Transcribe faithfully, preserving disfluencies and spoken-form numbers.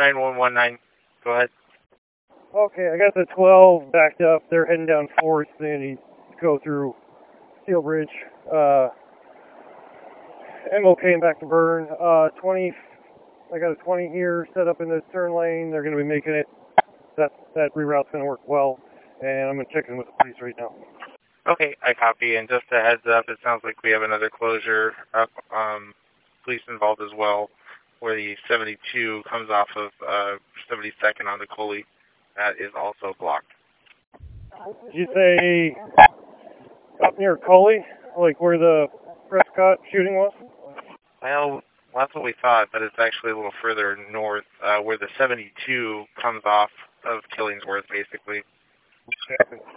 nine one one nine. Go ahead. Okay, I got the twelve backed up. They're heading down fourth. They need to go through Steel Bridge. Uh, M O K and back to Burn. Uh, twenty, I got a twenty here set up in the turn lane. They're going to be making it. That, that reroute's going to work well. And I'm going to check in with the police right now. Okay, I copy. And just a heads up, it sounds like we have another closure up, um, police involved as well, where the seventy-two comes off of uh, seventy-second on the Coley. That is also blocked. Did you say up near Coley, like where the Prescott shooting was? Well, that's what we thought, but it's actually a little further north, uh, where the seventy-two comes off of Killingsworth, basically.